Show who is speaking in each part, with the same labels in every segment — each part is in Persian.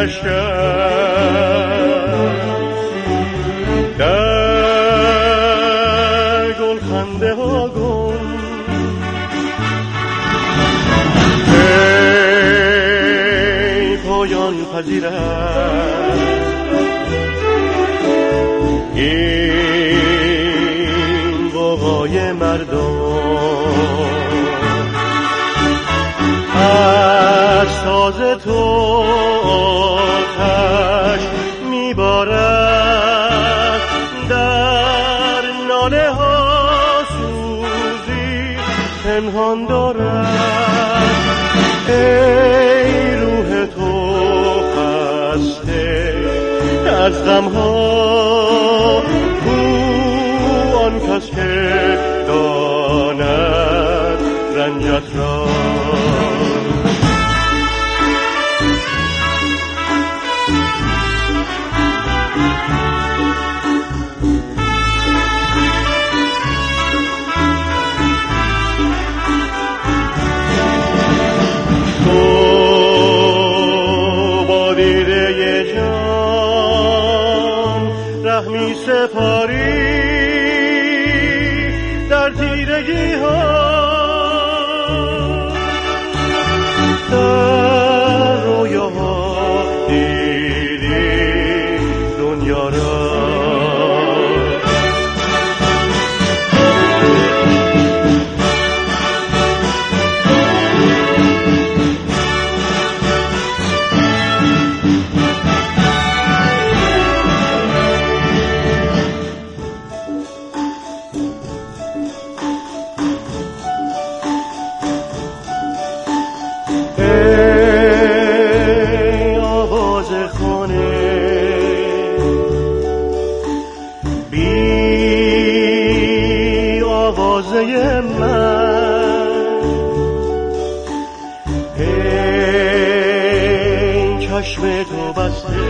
Speaker 1: در گل خنده ها گم ای پایان پذیرد این وقای مردم از ساز تو آتش میبارد در ناله ها سوزی پنهان دارد ای روح تو خسته از غم ها آن کس که داند رنجت را تو با دیده جان رحمی سپاری در تیرگی ها در رویاها دیدی دنیا را چشم تو بسته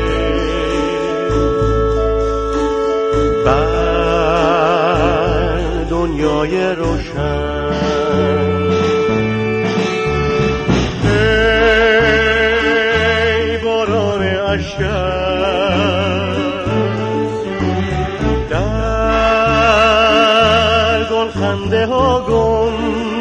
Speaker 1: بر دنیای روشن ای باران اشک در گل خنده ها گم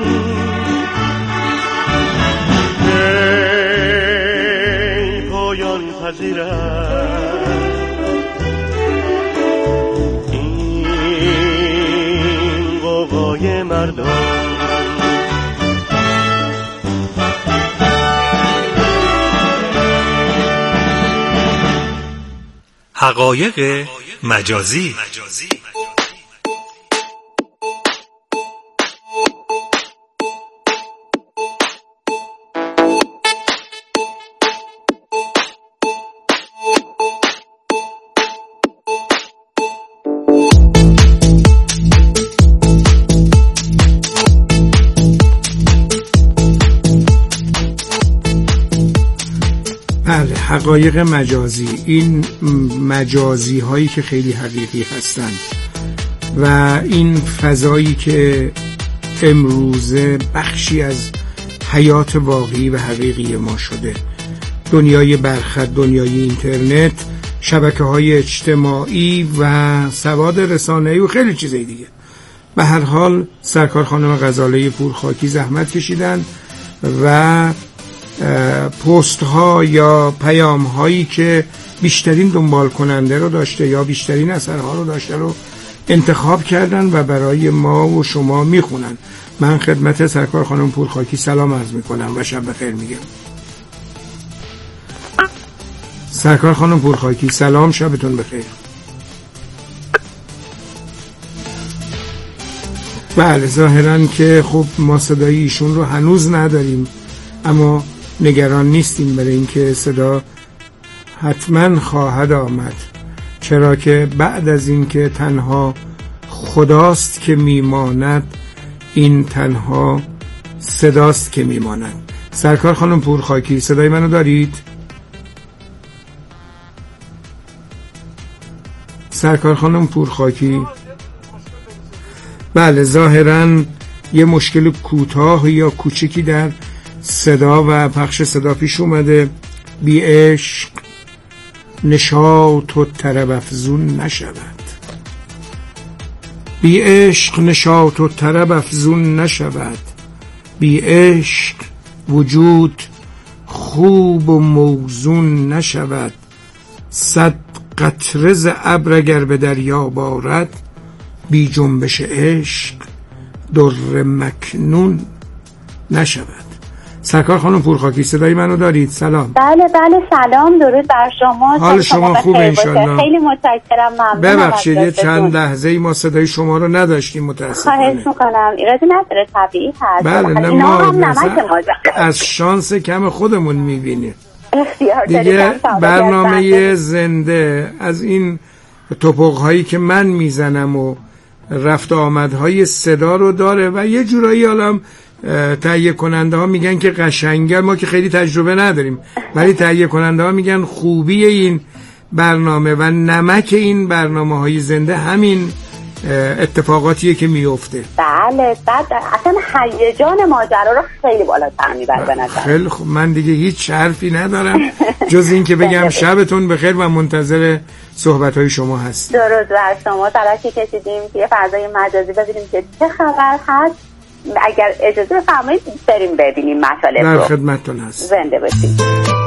Speaker 1: این قوقای مردم
Speaker 2: حقایق مجازی.
Speaker 3: بله، حقایق مجازی، این مجازی هایی که خیلی حقیقی هستند و این فضایی که امروزه بخشی از حیات واقعی و حقیقی ما شده، دنیای برخط، دنیای اینترنت، شبکه های اجتماعی و سواد رسانه‌ای و خیلی چیزای دیگه. به هر حال سرکار خانم غزاله پورخاکی زحمت کشیدن و پست ها یا پیام هایی که بیشترین دنبال کننده رو داشته یا بیشترین اثرها رو داشته رو انتخاب کردن و برای ما و شما میخونن. من خدمت سرکار خانم پورخاکی سلام عرض میکنم و شب بخیر میگم. سرکار خانم پورخاکی سلام، شبتون بخیر. بله، ظاهرا که خب ما صدای ایشون رو هنوز نداریم، اما نگران نیستیم برای اینکه صدا حتما خواهد آمد، چرا که بعد از اینکه تنها خداست که میماند، این تنها صداست که میماند. سرکار خانم پورخاکی صدای منو دارید؟ سرکار خانم پورخاکی؟ بله، ظاهرا یه مشکل کوتاه یا کوچکی در صدا و پخش صدا پیش اومده. بی عشق نشاط و طرب افزون نشود. بی عشق نشاط و طرب افزون نشود، بی عشق وجود خوب و موزون نشود. 100 قطره ز ابر اگر به دریا بارد، بی جنبش عشق در مکنون نشود. سرکار خانم پورخاکی، صدای منو دارید؟ سلام.
Speaker 4: بله سلام، درود بر شما.
Speaker 3: حال شما خوبه انشالله؟
Speaker 4: خیلی متشکرم، ممنونم.
Speaker 3: ببخشید یه چند لحظه‌ای ما صدای شما رو نداشتیم متاسفانه.
Speaker 4: خواهش میکنم، ایرادی نداره، طبیعی هست.
Speaker 3: بله نه
Speaker 4: ما
Speaker 3: از شانس کم خودمون میبینیم
Speaker 4: اختیار
Speaker 3: دیگه. برنامه زنده از این توپق‌هایی که من میزنم و رفت آمدهای صدا رو داره و یه جورایی حالا تهیه کننده ها میگن که قشنگه، ما که خیلی تجربه نداریم ولی تهیه کننده ها میگن خوبی این برنامه و نمک این برنامه های زنده همین اتفاقاتیه که میفته.
Speaker 4: بله اصلا هیجان ماجرا رو خیلی بالاتر میبره به نظر.
Speaker 3: خیلی خوب، من دیگه هیچ حرفی ندارم جز این که بگم شبتون بخیر و منتظر صحبت‌های شما هست.
Speaker 4: درود بر شما. تلاشی کشیدیم که فضای مجازی ببینیم که چه خبر هست. اگر اجازه بفرمایید بریم ببینیم مطالب رو.
Speaker 3: در خدمتتون هست.
Speaker 4: زنده باشید.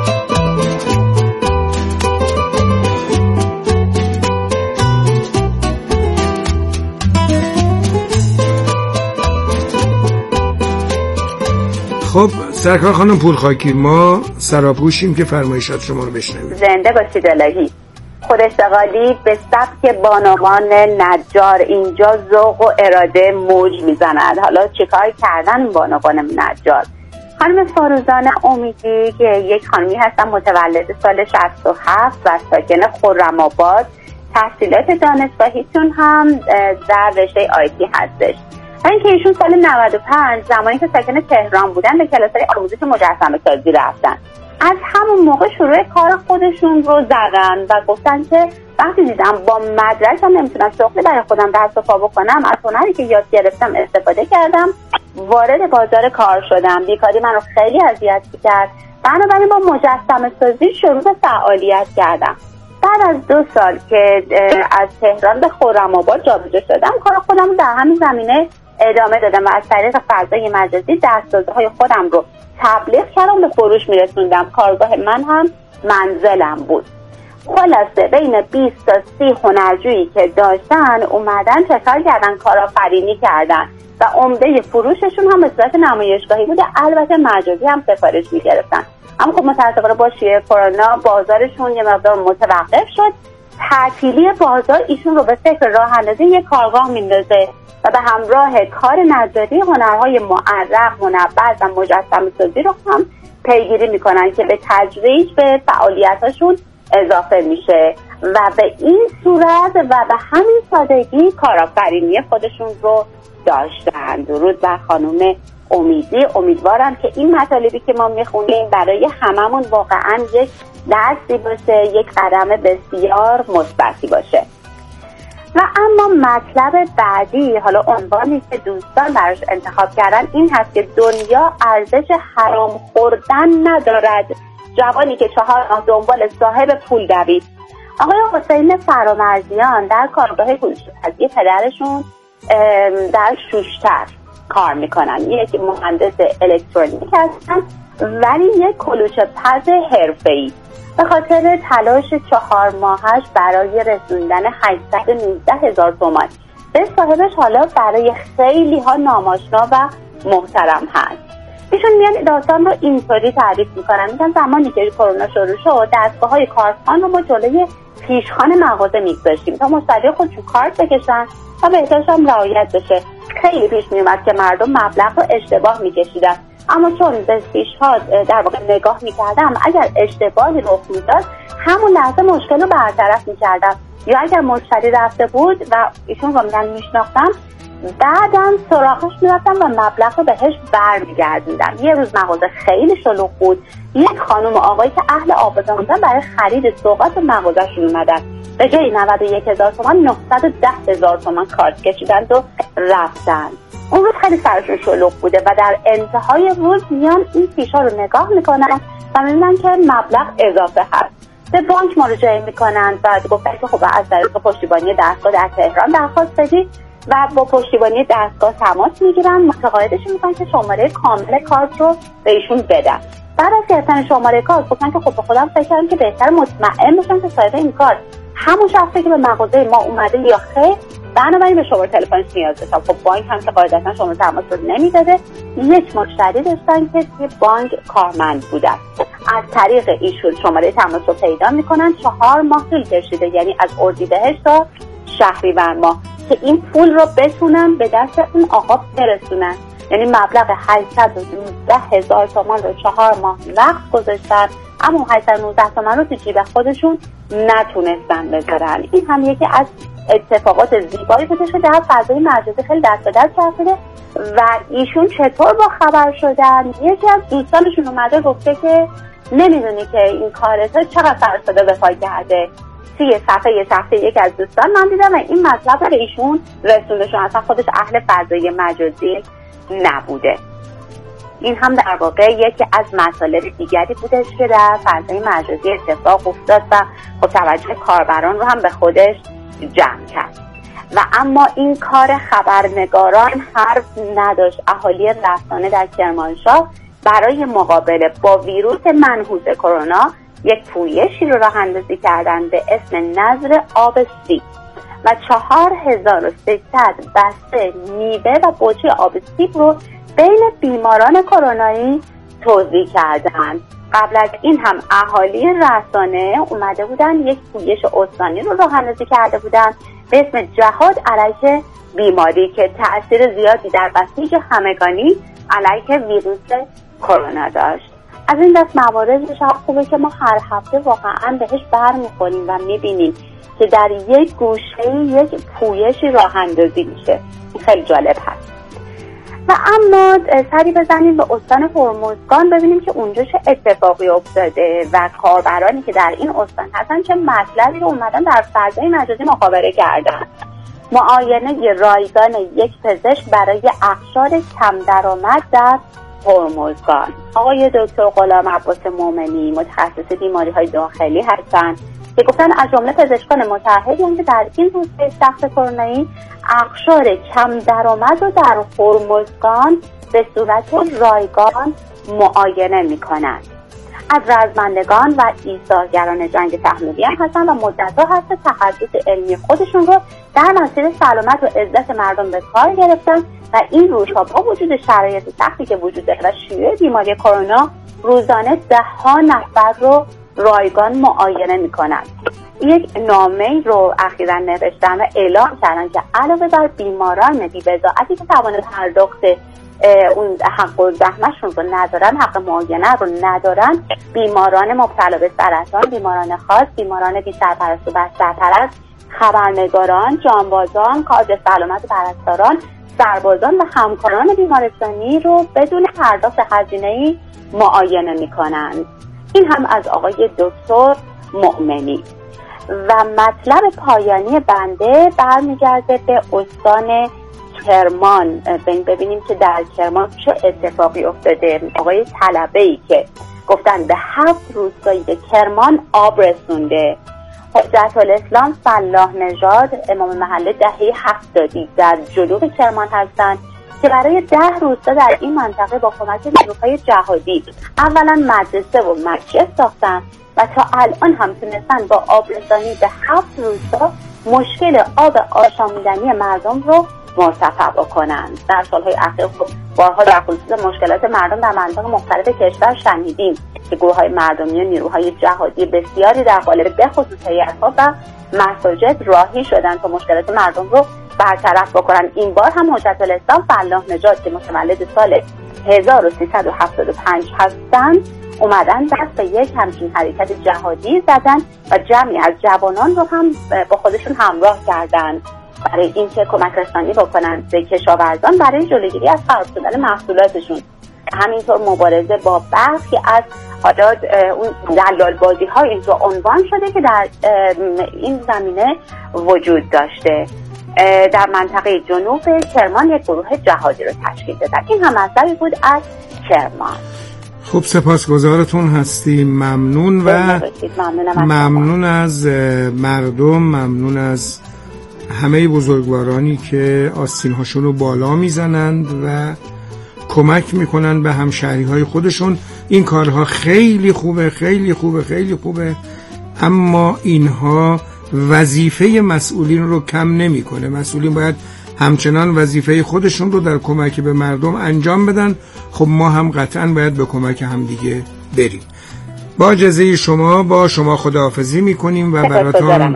Speaker 3: خب سرکار خانم پورخاکی، ما سراپوشیم که فرمایشات شما رو بشنویم.
Speaker 4: زنده باشید الهی. خوداشتغالی به سبک بانوان نجار اینجا ذوق و اراده موج میزند. حالا چیکار کردن بانوان نجار؟ خانم فروزان امیدی که یک خانمی هستن متولد سال 67 و ساکن خرم‌آباد، تحصیلات دانشگاهیشون هم در رشته آیتی هستش. اینکه ایشون سال 95 زمانی که ساکن تهران بودن به کلاس‌های آموزش مجسمه سازی رفتن. از همون موقع شروع کار خودشون رو زدن و گفتن که وقتی دیدم با مدرک هم نمیتونم شغلی برای خودم دست و پا بکنم، از هنری که یاد گرفتم استفاده کردم، وارد بازار کار شدم. بیکاری من رو خیلی اذیت کرد، بنابراین با مجسمه سازی شروع به فعالیت کردم. بعد از 2 سال که از تهران به خرم‌آباد جابجا شدم، کار خودم رو در همین زمینه ادامه دادم و از طریق فضای مجازی دست‌سازی‌های خودم رو تبلیغ کردم، به فروش میرسوندم. کارگاه من هم منزلم بود. خلاصه بین 20 تا 30 هنرجویی که داشتن اومدن چکار کردن، کارآفرینی کردن و عمده فروششون هم به صورت نمایشگاهی بوده، البته مجازی هم سفارش میگرفتن. اما خب متأسفانه با شیوع کرونا بازارشون یه مقدار متوقف شد. تعطیلی بازار ایشون رو به فکر راه اندازی یک کارگاه میندازه و به همراه کار نجاری هنرهای معرق، منبز و مجسمه سازی رو هم پیگیری میکنن که به تدریج به فعالیتاشون اضافه میشه و به این صورت و به همین سادگی کارآفرینی خودشون رو داشتن. درود بر خانم امیدی. امیدوارم که این مطالبی که ما میخونیم برای هممون واقعا یک درسی باشه، یک قدم بسیار مثبتی باشه. و اما مطلب بعدی، حالا عنوانی که دوستان براش انتخاب کردن این هست که دنیا ارزش حرام خوردن ندارد. جوانی که 4 ماه دنبال صاحب پول دوید. آقای حسین فرامرزیان در کارگاه کلوچه‌پزی پدرشون در شوشتر کار میکنن. یک مهندس الکترونیک هستن ولی یک کلوچه‌پز حرفه‌ای. به خاطر تلاش 4 ماهش برای رسوندن 819,000 تومان به صاحبش حالا برای خیلی ها ناماشنا و محترم هست. ایشون میان داستان رو اینطوری تعریف میکنن، میگن زمانی که کرونا شروع شد دستگاه‌های کارتخوان رو ما جلوی پیشخوان مغازه میگذاشتیم تا مشتری خودشون کارت بکشن و بهترش هم رعایت بشه. خیلی پیش میومد که مردم مبلغ رو اشتباه میکشیدن، اما چون به پیشنهاد در واقع نگاه میکردم اگر اشتباهی رخ میداد همون لحظه مشکل رو برطرف میکردم، یا اگر مشتری رفته بود و ایشون رو من میشناختم بعداً سراغش میرفتم و مبلغ رو بهش برمیگردوندم. یه روز مغازه خیلی شلوغ بود، یک خانم و آقایی که اهل آبادان بودن برای خرید سوغات مغازه‌شون اومدن، به جای 91,000 تومان 910,000 تومان کارت کشیدند و رفتن. اون روز خیلی سرشون شلوغ بوده و در انتهای روز میان این فیشا رو نگاه میکنن و میبینن که مبلغ اضافه هست به بانک مراجعه میکنن و گفتن که خب از طریق پشتیبانی دستگاه در تهران درخواست بدید و با پشتیبانی دستگاه تماس میگیرن، متقاعدشون میکنن که شماره کامل کارت رو به ایشون بدن. بعد از گرفتن شماره کارت گفتن که خب به خودم فکر کردم که بهتر مطمئن بشم که صاحب این کارت همون شخصی که به مغازه ما اومده یا خیر، بنابراین به شماره تلفنش نیاز داشتم. خب بانک هم که قاعدتا شماره تماس رو نمیداده. یک مشتری داشتن که توی بانک کارمند بودن، از طریق ایشون شماره تماس رو پیدا میکنن. 4 ماه طول کشیده، یعنی از اردیبهشت تا شهریور ماه، که این پول رو بتونن به دست اون آقا برسونن. یعنی مبلغ 819,000 تومان رو 4 ماه وقت گذاشتن، اما 819 تومان رو تو جیب خودشون نتونستن بذارن. این هم یکی از اتفاقات زیبایی بوده که در فضای مجازی خیلی دست به دست رفته. و ایشون چطور با خبر شدن؟ یکی از دوستانشون اومده گفته که نمیدونی که این کارت چقدر سر صدا به پای کرده. یه صفحه یکی از دوستان من دیدم و این مطلب رو به ایشون رسوندشون، اصلا خودش اهل فضای مجازی نبوده. این هم در واقع یکی از مطالب دیگری بودش که در فضای مجازی اتفاق افتاد و خب توجه کاربران رو هم به خودش جمع کرد. و اما این کار خبرنگاران حرف نداشت. اهالی رسانه در کرمانشاه برای مقابله با ویروس منحوس کرونا یک پویشی رو راه اندازی کردن به اسم نذر آب سیب و 4300 بسته میوه و بطری آب سیب رو بین بیماران کرونایی توزیع کردن. قبل از این هم اهالی رسانه اومده بودن یک پویش استانی رو راه اندازی کرده بودن به اسم جهاد علیه بیماری که تأثیر زیادی در بسیج همگانی علیه ویروس کرونا داشت. از این دست مواردش هم خوبه که ما هر هفته واقعا بهش برمیخوریم و میبینیم که در یک گوشه یک پویشی راه اندازی میشه. خیلی جالب هست. و اما سری بزنیم به استان هرمزگان ببینیم که اونجا چه اتفاقی افتاده و کاربرانی که در این استان هستن چه مطلبی رو اومدن در فضای مجازی مخابره کردن. معاینه رایگان یک پزشک برای اقشار کم درآمد در هرمزگان. آقای دکتر غلام عباس مومنی متخصص بیماری‌های داخلی هستند که گفتن از جمله پزشکان متعهدی که در این روزهای سخت کرونایی اقشار کم درآمد رو در هرمزگان به صورت رایگان معاینه می‌کنند. از رزمندگان و ایثارگران جنگ تحمیلی هم هستن و مدت‌ها هست تخصص علمی خودشون رو در مسیر سلامت و عزت مردم به کار گرفتن و این روزها با وجود شرایط سختی که وجود داره و شیوع بیماری کرونا روزانه 10 نفر رو رایگان معاینه میکنن. یک نامه رو اخیراً نوشتن و اعلام کردن که علاوه بر بیماران بی‌بضاعتی که توان پرداخت اون حق و زحمتشون رو ندارن، حق معاینه رو ندارن، بیماران مبتلا به سرطان، بیماران خاص، بیماران بی سرپرست و بسترپرست، خبرنگاران، جانبازان، کادر سلامت و پرستاران، سربازان و همکاران بیمارستانی رو بدون پرداخت هزینه‌ای معاینه میکنند. این هم از آقای دکتر مومنی. و مطلب پایانی بنده برمیگرده به استان کرمان. ببینیم که در کرمان چه اتفاقی افتاده. آقای طلبه‌ای که گفتن به 7 روستایی کرمان آب رسونده. حجت الاسلام فلاح نژاد امام محله دهه 70 در جنوب کرمان هستند که برای 10 روستا در این منطقه با کمک نیروهای جهادی اولا مدرسه و مسجد ساختن و تا الان هم تونستن با آبرسانی به 7 روستا مشکل آب آشامیدنی مردم رو مرتفع بکنند. در سالهای اخیر بارها در خصوص مشکلات مردم در مناطق مختلف کشور شنیدیم که گروه‌های مردمی و نیروهای جهادی بسیاری در قالب بخصوص هیئت‌ها و مساجد راهی شدند تا مشکلات مردم رو برطرف بکنن. این بار هم حجت الاسلام فلاح نژاد که متولد سال 1375 هستند اومدن دست به یک همچین حرکت جهادی زدن و جمعی از جوانان رو هم با خودشون همراه کردند برای اینکه کمک رسانی بکنن به کشاورزان برای جلوگیری از خراب شدن محصولاتشون. همینطور مبارزه با برخی از حالات اون دلال بازی ها اینجا عنوان شده که در این زمینه وجود داشته. در منطقه جنوب کرمان یک گروه جهادی رو تشکیل دادن. این هم مطلبی بود از کرمان.
Speaker 3: خب سپاسگزارتون هستیم. ممنون و ممنون از مردم، ممنون از همه بزرگوارانی که آستین‌هاشون رو بالا میزنند و کمک میکنن به همشهری‌های خودشون. این کارها خیلی خوبه، خیلی خوبه، خیلی خوبه، اما اینها وظیفه مسئولین رو کم نمیکنه. مسئولین باید همچنان وظیفه خودشون رو در کمک به مردم انجام بدن. خب ما هم قطعاً باید به کمک همدیگه بریم. با اجازه شما با شما خداحافظی میکنیم و براتون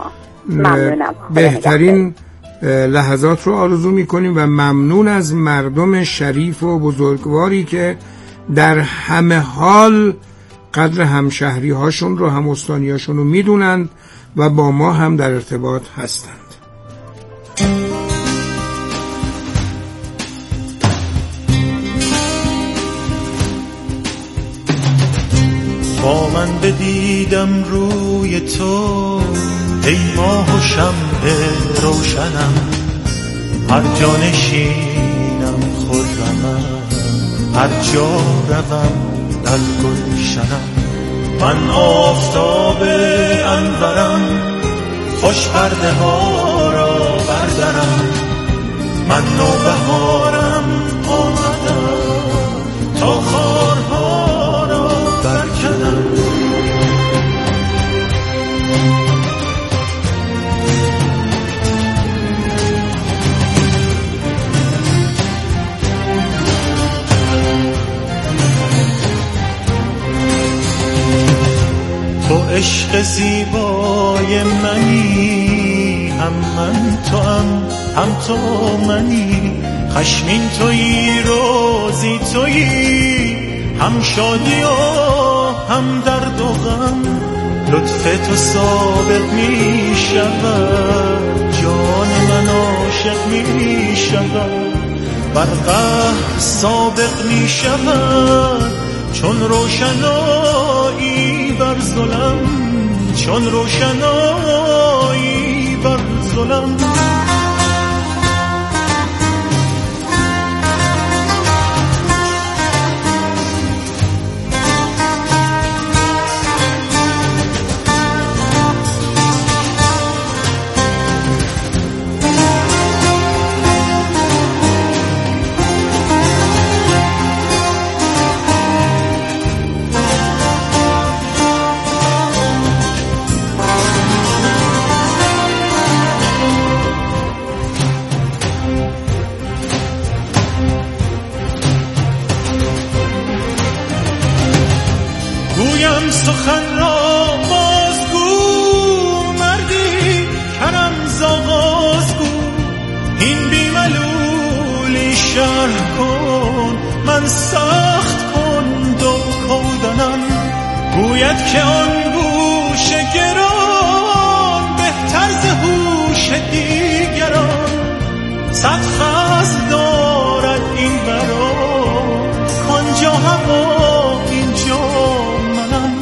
Speaker 3: بهترین لحظات رو آرزو میکنیم و ممنون از مردم شریف و بزرگواری که در همه حال قدر همشهری هاشون رو، هم استانی هاشون رو میدونند و با ما هم در ارتباط هستند.
Speaker 5: با من بدیدم روی تو ای ماه و شمع روشنم، هر جا نشینم خرمم، هر جا روم در گلشنم. من آفتاب انورم، خوش پرده ها را بردارم. من نوبهارم آمدم تا خارها را برکنم. تو عشق زیبای منی، هم من تو هم تو منی. خشمین تویی، روزی تویی، هم شادی و هم درد و غم. لطف تو سابق می شود، جان من عاشق می شود. بر قهر سابق می شود، چون روشنایی بر ظلم، چون روشنایی بر ظلم. گویم سخن را بازگو، مردی کرم زاغازگو. این بیملولی شرح کن، من سخت کن دو کودنم. گوید که آن گوش گران، بهتر ز هوش دیگران. صد خصم دارد این برا، کانجا هوا اینجا منم.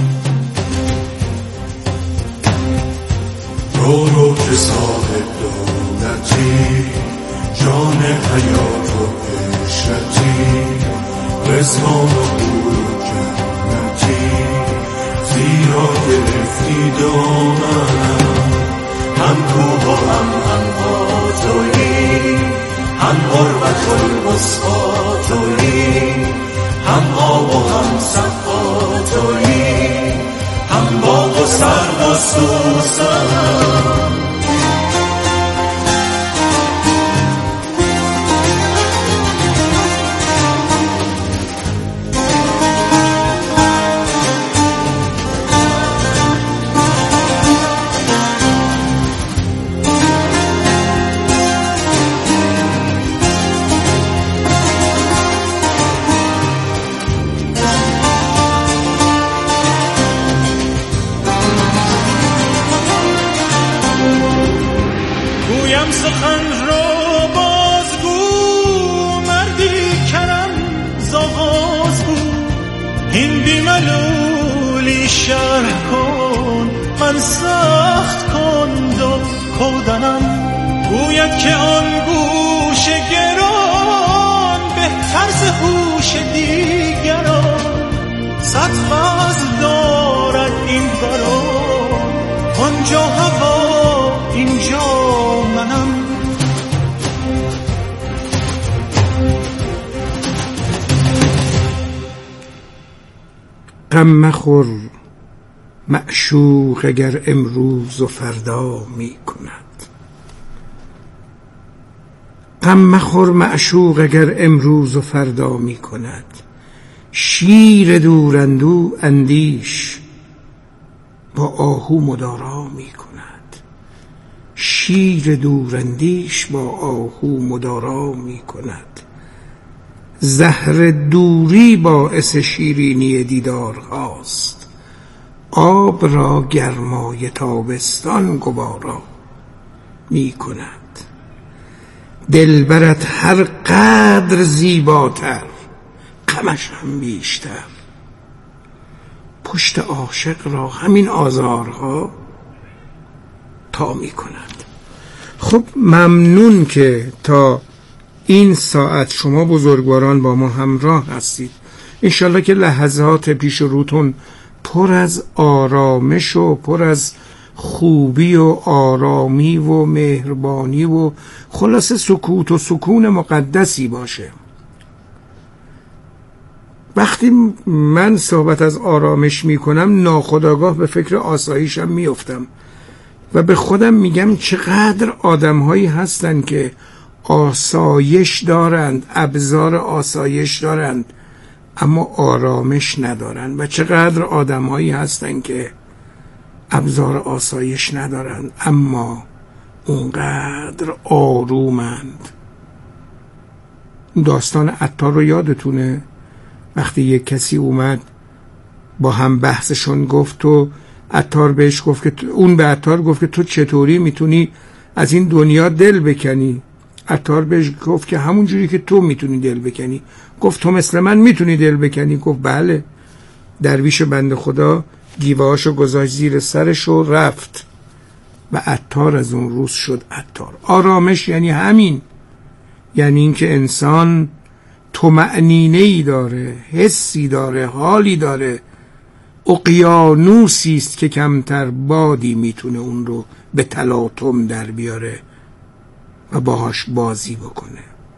Speaker 6: رو که صاحب دولتی، جان حیات و عشرتی. رزوان و حور جنتی، زیرا گرفتی دامنم. هم کوه و هم تویی، هم غربت المصفا تویی. هم آب و هم صفا تویی، هم باغ و سرو و سوسن.
Speaker 5: سخن رو بازگو، مردی کرم زاغازگو. این بیملولی شرح کن، من سخت کن دو کودنم. گوید که آن گوش گران، بهتر ز هوش دیگران. آنجا هوا اینجا منم.
Speaker 3: غم مخور معشوق اگر امروز و فردا می کند. غم مخور معشوق اگر امروز و فردا می کند. شیر دوراندو اندیش با آهو مدارا می کند. شیر دوراندیش با آهو مدارا می کند. زهر دوری باعث شیرینی دیدار هاست. آب را گرمای تابستان گوارا می کند. دلبرت هر قدر زیباتر غمش هم بیشتر. پشت عاشق را همین آزارها تا می کند. خب ممنون که تا این ساعت شما بزرگواران با ما همراه هستید. انشالله که لحظات پیش روتون پر از آرامش و پر از خوبی و آرامی و مهربانی و خلاص سکوت و سکون مقدسی باشه. وقتی من صحبت از آرامش میکنم ناخودآگاه به فکر آسایشم میفتم و به خودم میگم چقدر آدمهایی هستن که آسایش دارند، ابزار آسایش دارند، اما آرامش ندارند. و چقدر آدمهایی هستند که ابزار آسایش ندارند اما اونقدر آرومند. داستان عطار رو یادتونه؟ وقتی یک کسی اومد با هم بحثشون گفت و عطار بهش گفت که اون به عطار گفت که تو چطوری میتونی از این دنیا دل بکنی؟ عطار بهش گفت که همون جوری که تو میتونی دل بکنی. گفت تو مثل من میتونی دل بکنی؟ گفت بله. درویش بنده خدا گیوهاشو گذاشت زیر سرش و رفت و عطار از اون روز شد عطار. آرامش یعنی همین، یعنی این که انسان طمأنینه‌ای داره، حسی داره، حالی داره. اقیانوسی است که کمتر بادی میتونه اون رو به تلاطم در بیاره و باهاش بازی بکنه.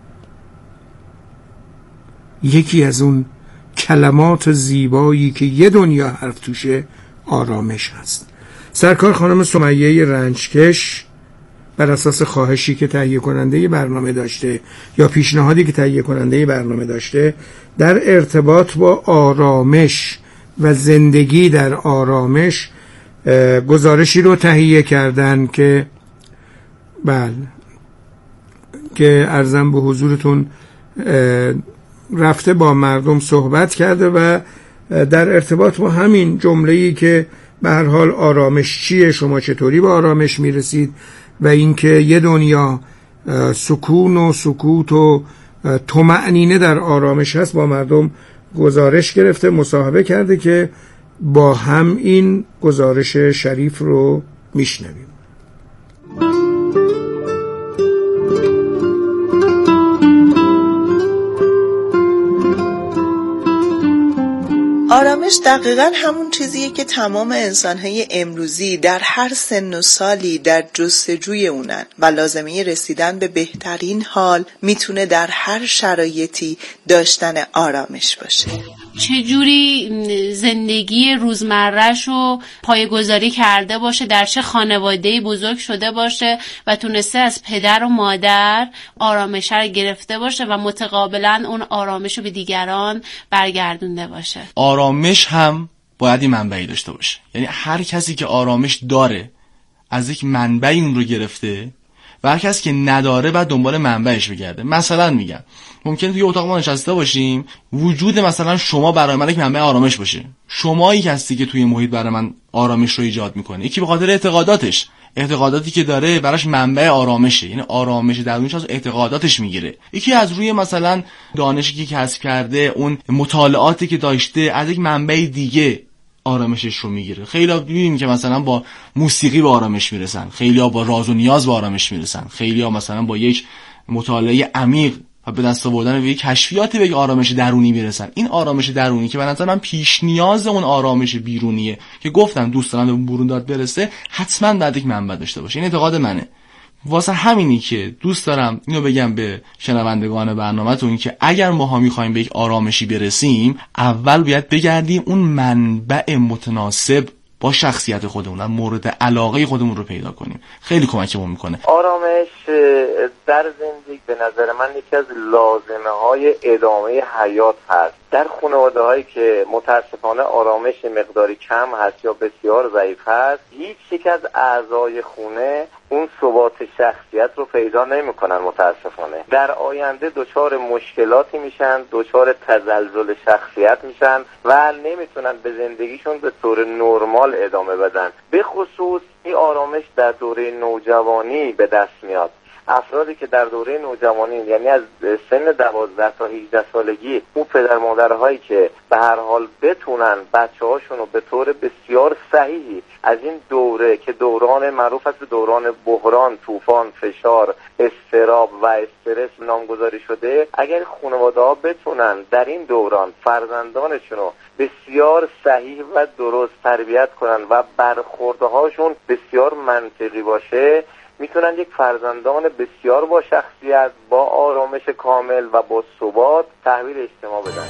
Speaker 3: یکی از اون کلمات زیبایی که یه دنیا حرف توشه آرامش هست. سرکار خانم سمیه رنجکش بر اساس خواهشی که تهیه کننده برنامه داشته یا پیشنهادی که تهیه کننده برنامه داشته در ارتباط با آرامش و زندگی در آرامش گزارشی رو تهیه کردن که که عرضم به حضورتون رفته با مردم صحبت کرده و در ارتباط با همین جمله‌ای که به هر حال آرامش چیه، شما چطوری به آرامش میرسید و اینکه یه دنیا سکون و سکوت و طمأنینه در آرامش هست با مردم گزارش گرفته، مصاحبه کرده که با هم این گزارش شریف رو میشنویم.
Speaker 7: آرامش دقیقاً همون چیزیه که تمام انسان‌های امروزی در هر سن و سالی در جستجوی اونن و لازمه رسیدن به بهترین حال میتونه در هر شرایطی داشتن آرامش باشه.
Speaker 8: چجوری زندگی روزمره‌شو پایه‌گذاری کرده باشه، در چه خانواده‌ای بزرگ شده باشه و تونسته از پدر و مادر آرامش رو گرفته باشه و متقابلاً اون آرامش رو به دیگران برگردونده باشه.
Speaker 9: آرامش هم باید این منبعی داشته باشه، یعنی هر کسی که آرامش داره از یک منبعی اون رو گرفته و هر کسی که نداره بعد دنبال منبعش بگرده. مثلا میگم ممکنه توی اتاق ما نشسته باشیم، وجود مثلا شما برای من یک منبع آرامش باشه. شمایی هستی که توی محیط برای من آرامش رو ایجاد میکنه. یکی به خاطر اعتقاداتی که داره براش منبع آرامشه، یعنی آرامش درونش از اعتقاداتش میگیره. یکی از روی مثلا دانشی که کسب کرده، اون مطالعاتی که داشته، از یک منبع دیگه آرامشش رو میگیره. خیلی‌ها می‌بینیم که مثلا با موسیقی به آرامش میرسن، خیلی‌ها با راز و نیاز به آرامش میرسن، خیلی‌ها مثلا با یک مطالعه عمیق و به دست آوردن به یک کشفیاتی به یک آرامش درونی برسن. این آرامش درونی که به نظر من پیش نیاز اون آرامش بیرونیه که گفتم دوست دارم به برون داد برسه، حتما باید یک منبع داشته باشه. این اعتقاد منه. واسه همینی که دوست دارم اینو بگم به شنوندگان برنامه‌تون که اگر ماها می‌خوایم به یک آرامشی برسیم، اول باید بگردیم اون منبع متناسب با شخصیت خودمون، مورد علاقه خودمون رو پیدا کنیم. خیلی کمکمون میکنه.
Speaker 10: آرامش در زندگی به نظر من یکی از لازمه‌های ادامه حیات هست. در خانواده‌هایی که متاسفانه آرامش مقداری کم هست یا بسیار ضعیف هست، هیچ یک از اعضای خونه اون ثبات شخصیت رو پیدا نمی‌کنن. متاسفانه در آینده دچار مشکلاتی میشن، دچار تزلزل شخصیت میشن و نمیتونن به زندگیشون به طور نرمال ادامه بدن. به خصوص این آرامش در دوره نوجوانی به دست میاد. افرادی که در دوره نوجوانی، یعنی از سن 12 تا 18 سالگی، اون پدر مادرهایی که به هر حال بتونن بچه‌هاشون رو به طور بسیار صحیحی از این دوره که دوران معروف است به دوران بحران، طوفان، فشار، اضطراب و استرس نامگذاری شده، اگر خانواده‌ها بتونن در این دوران فرزندانشون رو بسیار صحیح و درست تربیت کنن و برخوردهاشون بسیار منطقی باشه، میتونن یک فرزندان بسیار با شخصیت، با آرامش کامل و با ثبات تحویل اجتماع بدن.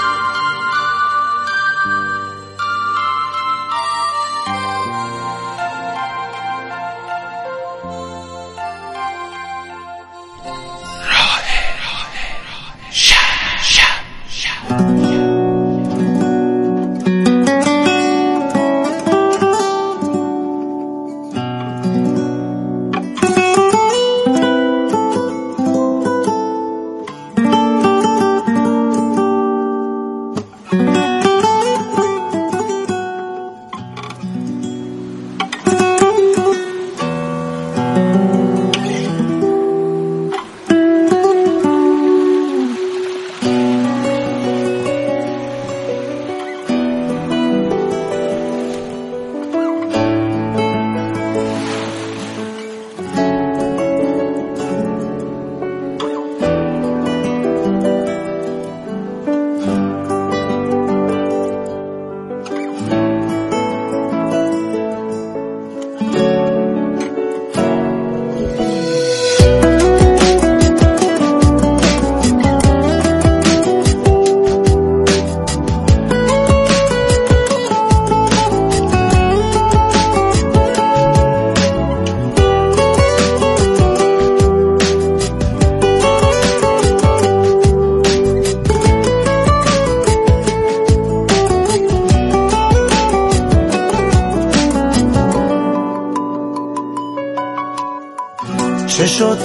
Speaker 6: چشات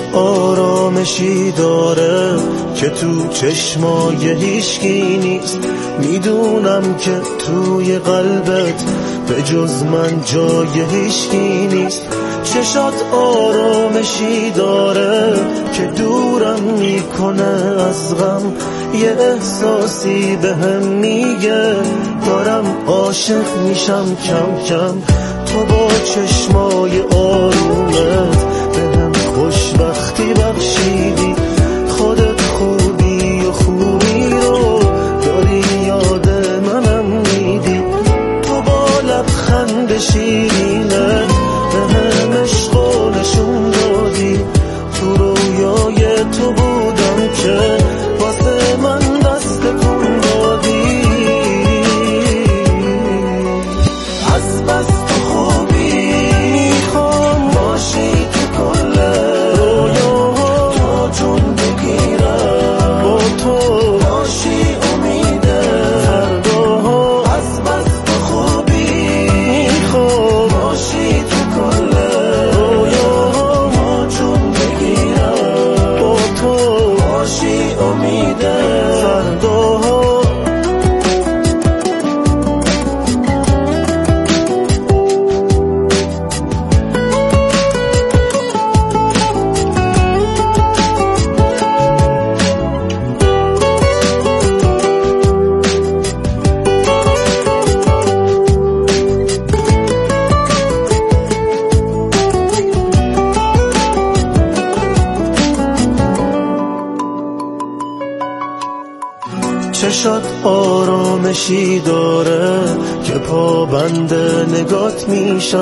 Speaker 6: آرامشی داره که تو چشمای هیچکی نیست. میدونم که توی قلبت به جز من جای هیچکی نیست. چشات آرامشی داره که دورم میکنه از غم. یه احساسی بهم میگه دارم عاشق میشم کم کم. تو با چشمای آرومت بهم خوشبختی بخشیدی. خودت خوبی و خوبی رو داری یاد منم میدی. تو با لبخند شیرینت بهم عشقو نشون دادی. تو رویای تو بودم که واسه من دست کن دادی. از بس تو خوبی میخوام باشی تو چشات آرامشی داره که پابند نگات میشم.